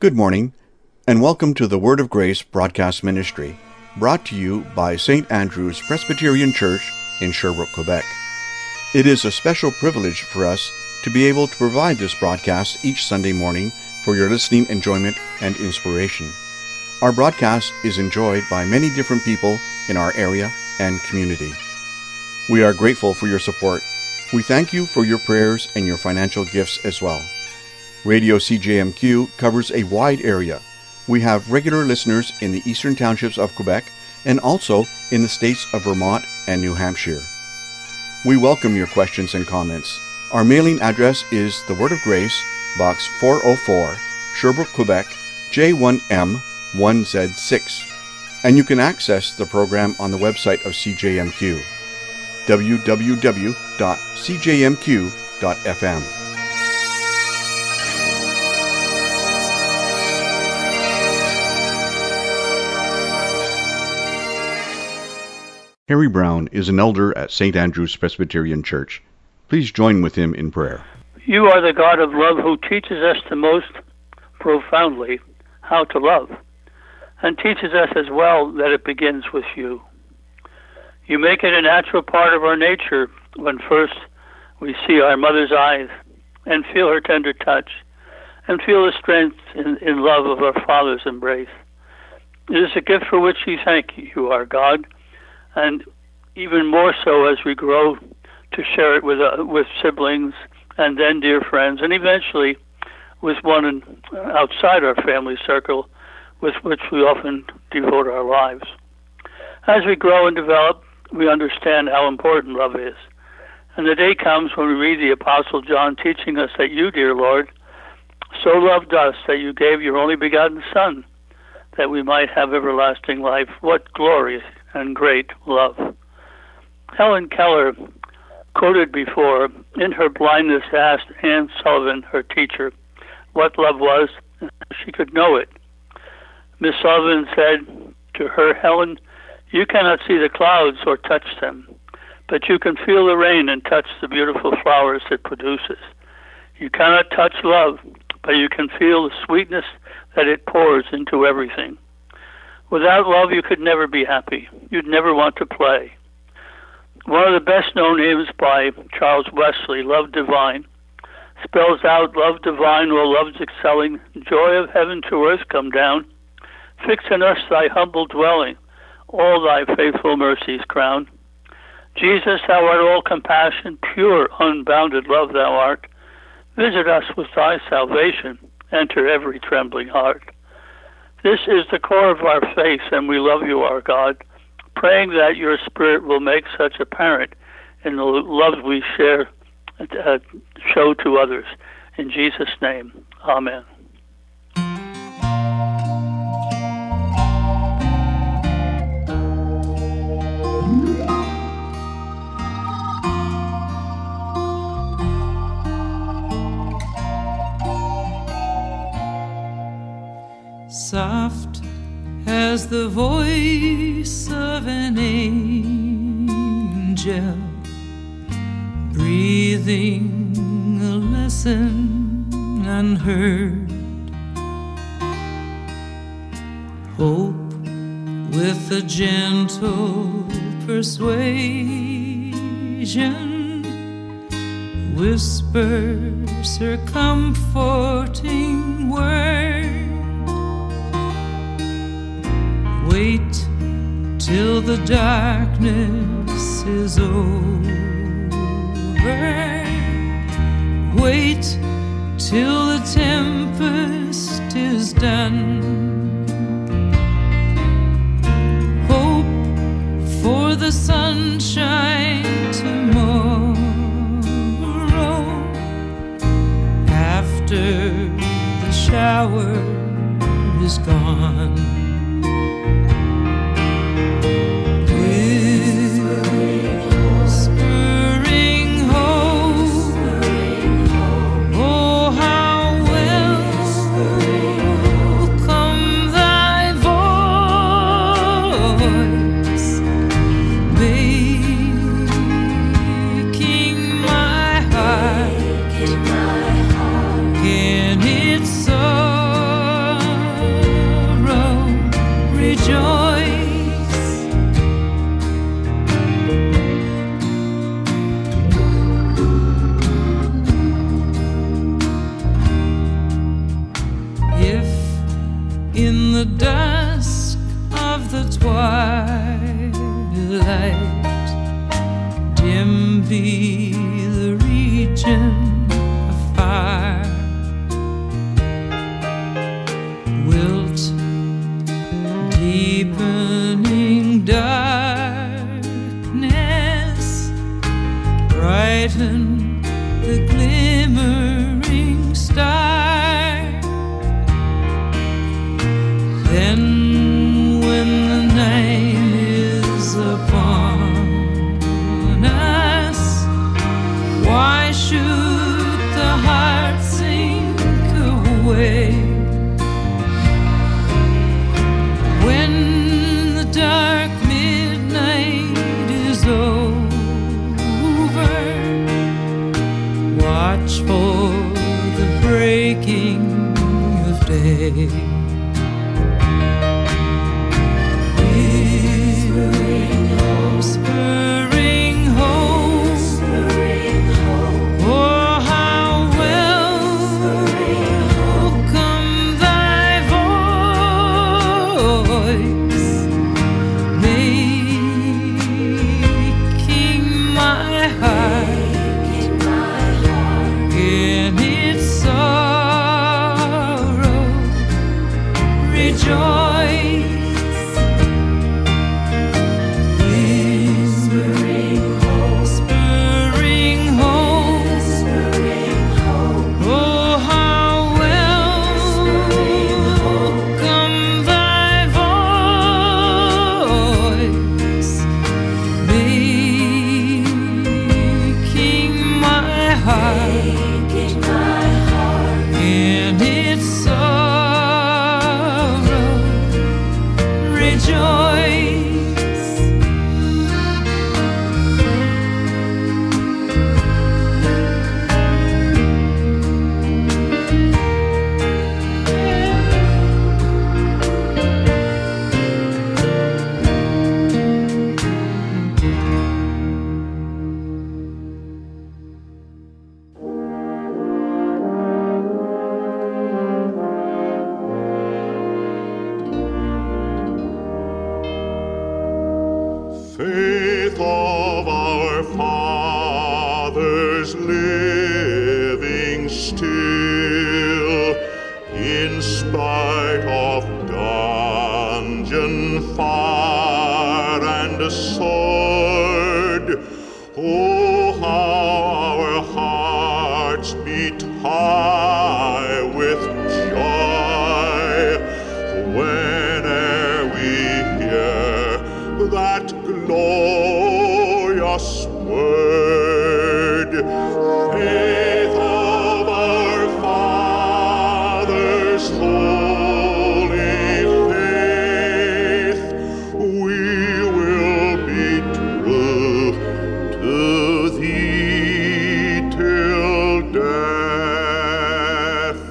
Good morning, and welcome to the Word of Grace broadcast ministry, brought to you by St. Andrew's Presbyterian Church in Sherbrooke, Quebec. It is a special privilege for us to be able to provide this broadcast each Sunday morning for your listening enjoyment and inspiration. Our broadcast is enjoyed by many different people in our area and community. We are grateful for your support. We thank you for your prayers and your financial gifts as well. Radio CJMQ covers a wide area. We have regular listeners in the eastern townships of Quebec and also in the states of Vermont and New Hampshire. We welcome your questions and comments. Our mailing address is The Word of Grace, Box 404, Sherbrooke, Quebec, J1M1Z6. And you can access the program on the website of CJMQ, www.cjmq.fm. Harry Brown is an elder at St. Andrew's Presbyterian Church. Please join with him in prayer. You are the God of love who teaches us the most profoundly how to love, and teaches us as well that it begins with you. You make it a natural part of our nature when first we see our mother's eyes and feel her tender touch and feel the strength in love of our Father's embrace. It is a gift for which we thank you, our God, and even more so as we grow to share it with siblings and then dear friends, and eventually with one outside our family circle with which we often devote our lives. As we grow and develop, we understand how important love is. And the day comes when we read the Apostle John teaching us that you, dear Lord, so loved us that you gave your only begotten Son, that we might have everlasting life. What glorious and great love. Helen Keller, quoted before, in her blindness asked Anne Sullivan, her teacher, what love was. She could know it. Miss Sullivan said to her, Helen, you cannot see the clouds or touch them, but you can feel the rain and touch the beautiful flowers it produces. You cannot touch love, but you can feel the sweetness that it pours into everything. Without love, you could never be happy. You'd never want to play. One of the best-known hymns by Charles Wesley, Love Divine, spells out, Love divine, O love's excelling, joy of heaven to earth come down. Fix in us thy humble dwelling, all thy faithful mercies crown. Jesus, thou art all compassion, pure, unbounded love thou art. Visit us with thy salvation, enter every trembling heart. This is the core of our faith, and we love you, our God, praying that your Spirit will make such apparent in the love we show to others. In Jesus' name, amen. Soft as the voice of an angel, breathing a lesson unheard. Hope with a gentle persuasion whispers her comforting word. Wait till the darkness is over. Wait till the tempest is done. Hope for the sunshine tomorrow, after the shower is gone. In its soul. in the dusk of the twilight, dim be the region of fire, wilt deepening darkness, brighten the glimmering star. Then when the night is upon us, why should the heart sink away? When the dark midnight is over, watch for the breaking of day. Whispering hope, oh how welcome thy voice, making my heart in its sorrow rejoice. Whispering hope, oh how welcome thy voice, making my heart in its sorrow rejoice. Faith of our fathers living still, in spite of dungeon, fire, and sword. Oh, how our hearts beat high with joy whene'er we hear that glorious word. Faith of our fathers, holy faith, we will be true to thee till death.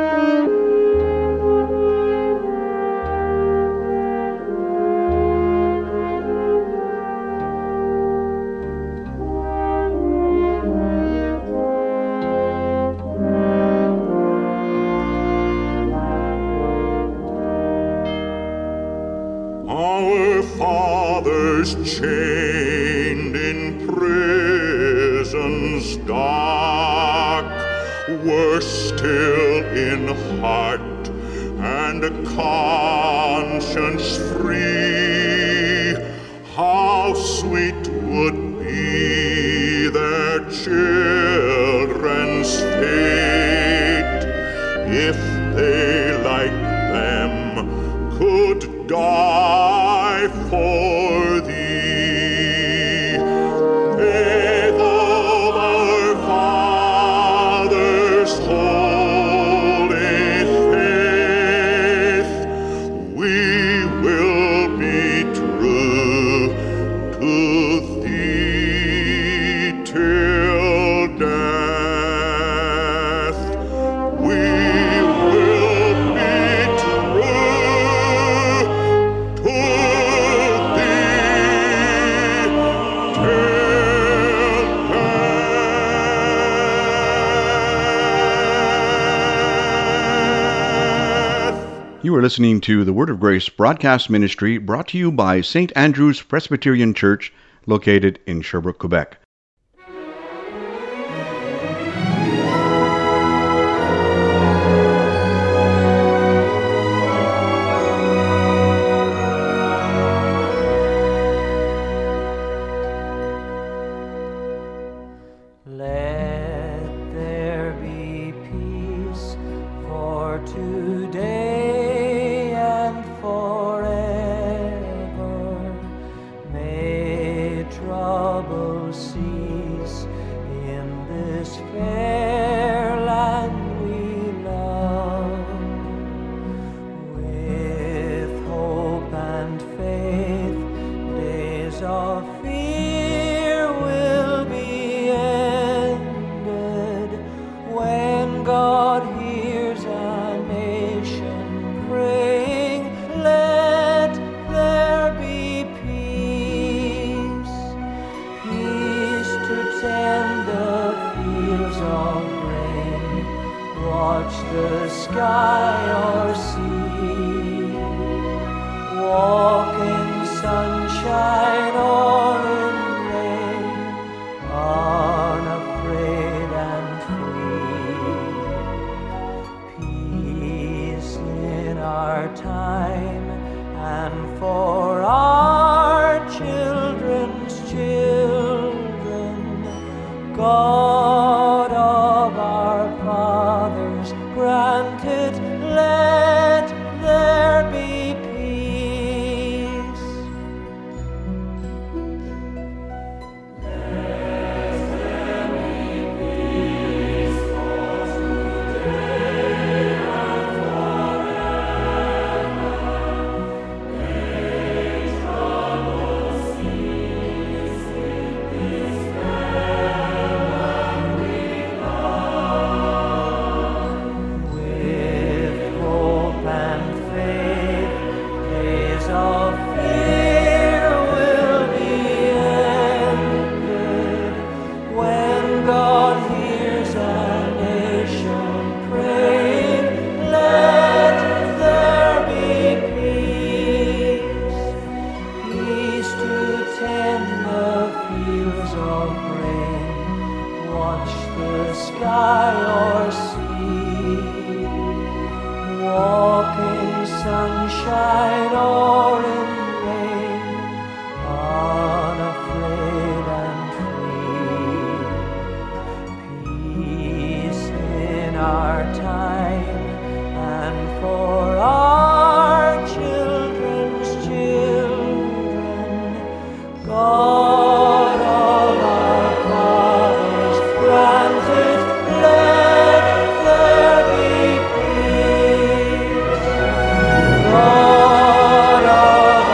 Our fathers chained in prisons dark were still in heart and conscience free. How sweet would be their children's fate if they, like them, could die for thee. Faith of our fathers, holy faith, we will be true to thee till death. We will be true to thee. You are listening to the Word of Grace broadcast ministry brought to you by St. Andrew's Presbyterian Church, located in Sherbrooke, Quebec. Let there be peace for today and forever. May trouble cease in this fair land we love. With hope and faith, days of fear will be ended when God hears a nation praying. Let there be peace, peace to tend the fields of grain, watch the sky or sea, walk in sunshine or in rain, unafraid and free. Peace in our time and for our children's children. God of our fathers, grant it, let there be peace. With hope and faith, days of fear will be ended when God hears a nation praying. Let there be peace, peace to tend the fields of grain, watch the sky or sea, walk in sunshine or in rain, unafraid and free. Peace in our time and for our children's children. God of our fathers, grant it, let there be peace. God of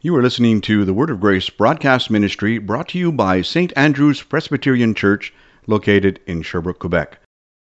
You are listening to the Word of Grace broadcast ministry brought to you by St. Andrew's Presbyterian Church, located in Sherbrooke, Quebec.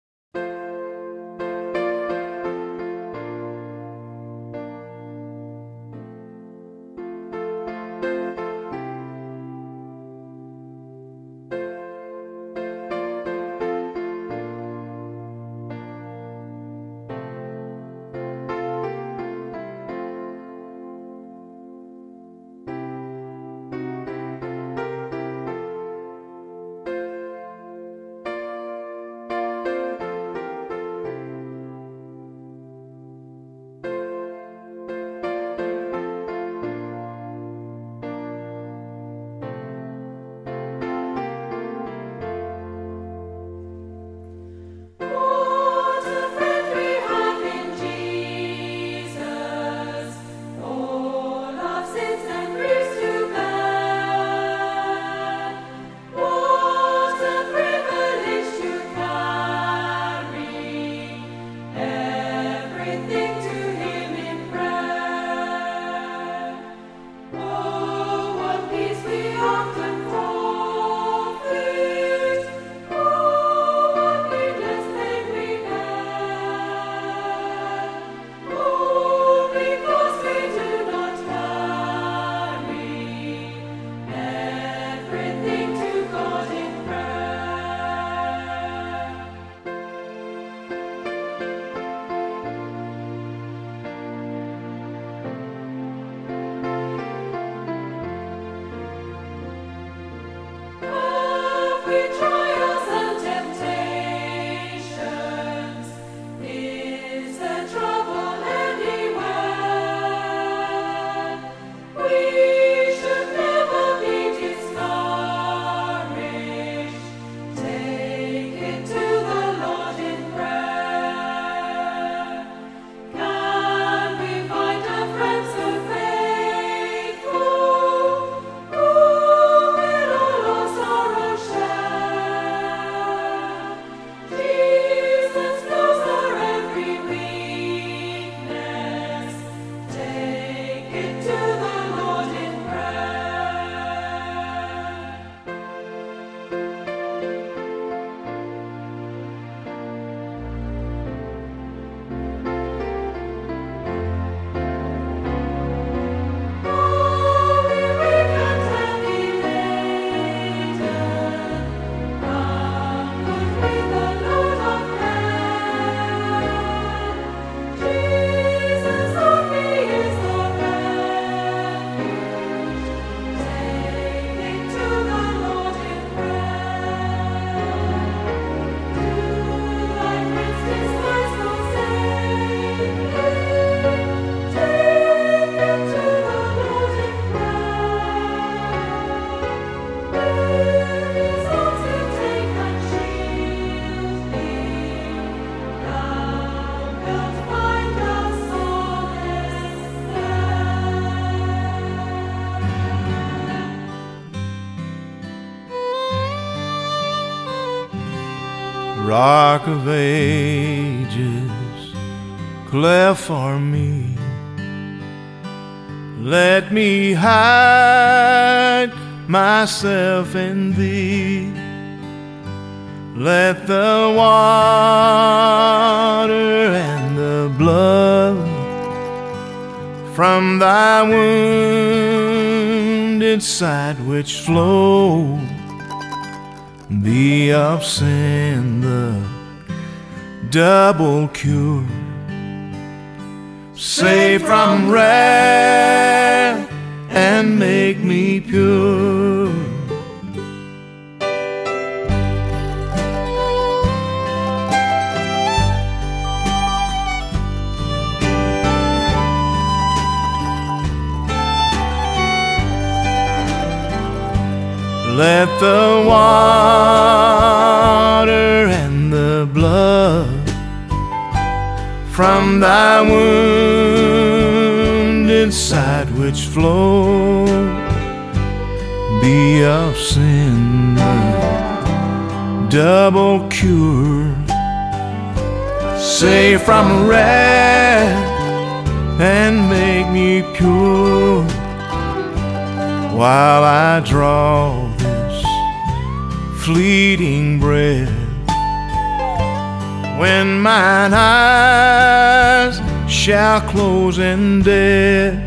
Rock of ages, cleft for me, let me hide myself in thee. Let the water and the blood from thy wounded side which flow be of sin the double cure, save from wrath and make me pure. Let the water and the blood from thy wounded side which flow be of sin the double cure, save from wrath and make me pure. while I draw this fleeting breath. When mine eyes shall close in death,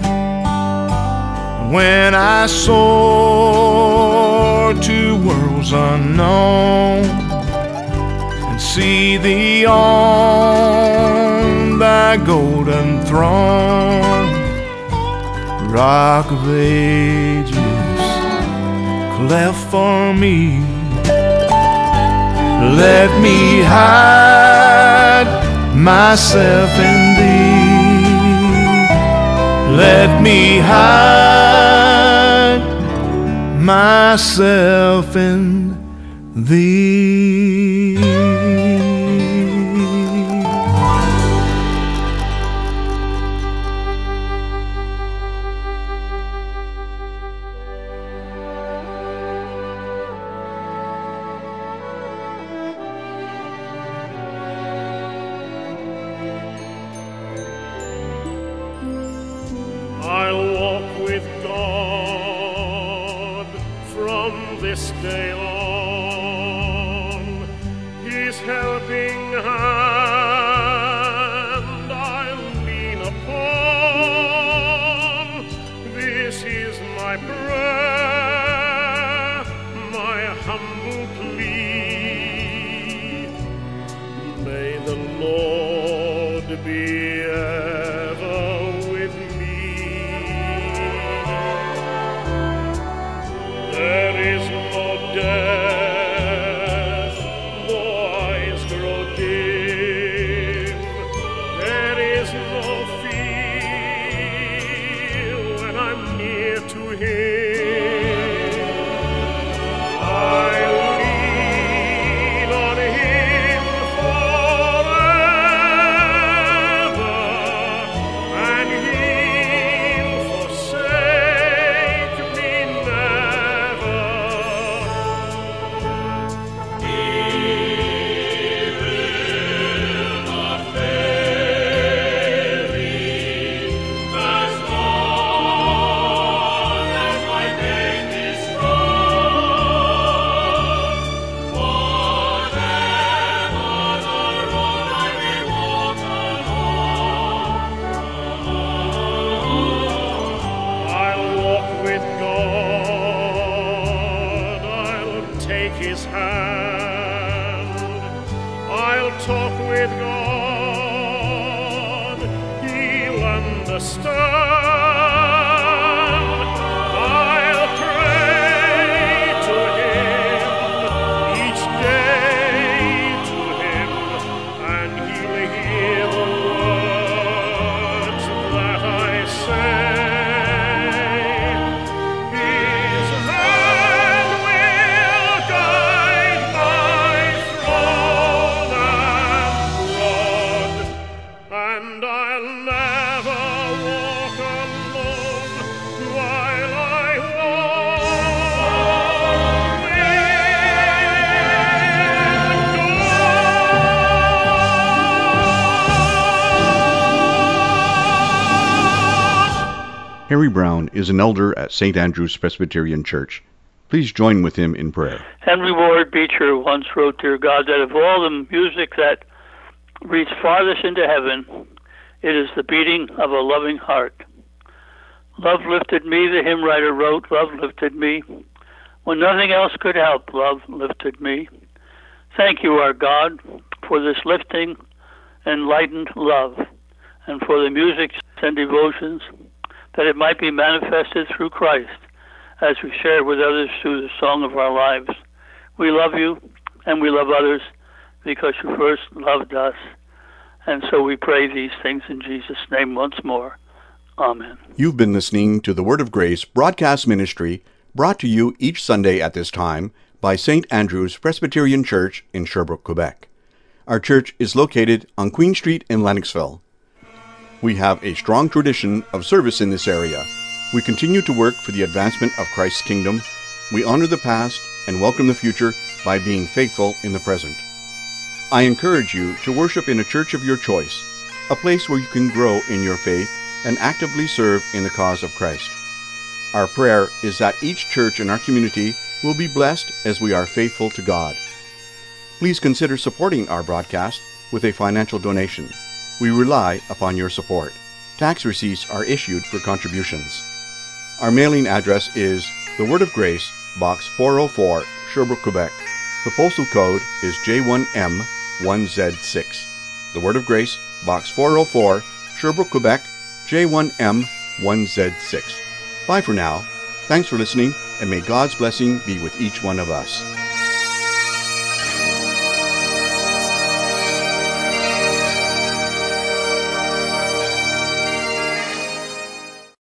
when I soar to worlds unknown and see thee on thy golden throne, Rock of Ages, cleft for me, let me hide myself in thee. Let me hide myself in thee. I'll walk with God from this day on. His helping hand I'll lean upon. This is my prayer, my humble plea. May the Lord be ever with me. There is no death, though eyes grow dim. There is no fear when I'm near to Him. I lean on Him forever, and He'll forsake me never. He will not fail me as long as my faith is strong. Whatever the road I may walk along, I'll walk with God. I'll take His hand. I'll talk with God. He'll understand. I'll pray to Him each day to Him, and He'll hear the words that I say. His hand will guide my throne and rod, and I'll never walk alone while I walk with God. Harry Brown is an elder at St. Andrew's Presbyterian Church. Please join with him in prayer. Henry Ward Beecher once wrote, "Dear God, that of all the music that reached farthest into heaven, it is the beating of a loving heart. Love lifted me," the hymn writer wrote, "love lifted me. When nothing else could help, love lifted me. Thank you, our God, for this lifting, enlightened love, and for the music and devotions, that it might be manifested through Christ as we share with others through the song of our lives. We love you, and we love others, because you first loved us. And so we pray these things in Jesus' name once more. Amen." You've been listening to the Word of Grace broadcast ministry, brought to you each Sunday at this time by St. Andrew's Presbyterian Church in Sherbrooke, Quebec. Our church is located on Queen Street in Lennoxville. We have a strong tradition of service in this area. We continue to work for the advancement of Christ's kingdom. We honor the past and welcome the future by being faithful in the present. I encourage you to worship in a church of your choice, a place where you can grow in your faith and actively serve in the cause of Christ. Our prayer is that each church in our community will be blessed as we are faithful to God. Please consider supporting our broadcast with a financial donation. We rely upon your support. Tax receipts are issued for contributions. Our mailing address is The Word of Grace, Box 404, Sherbrooke, Quebec. The postal code is J1M1Z6. The Word of Grace, Box 404, Sherbrooke, Quebec, J1M1Z6. Bye for now. Thanks for listening, and may God's blessing be with each one of us.